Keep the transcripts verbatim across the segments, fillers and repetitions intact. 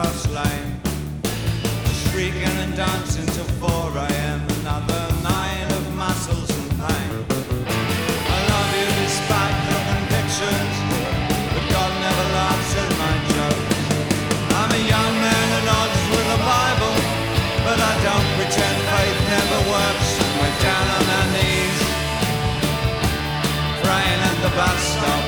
Cross Lane, shrieking and dancing till four a m Another night of muscles and pain. I love you despite the convictions, but God never laughs at my jokes. I'm a young man at odds with the Bible, but I don't pretend faith never works. We're down on our knees, praying at the bus stop.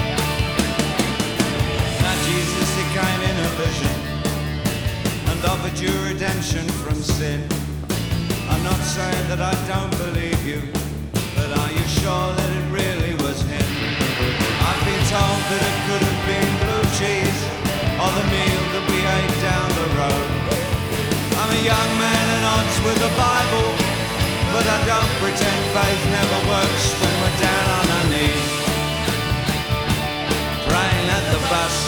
Now Jesus, he came in a vision and offered you redemption from sin. I'm not saying that I don't believe you, but are you sure that it really was him? I've been told that it could have been blue cheese or the meal that we ate down the road. I'm a young man at odds with the Bible, but I don't pretend faith never works when we're down on our knees, praying at the bus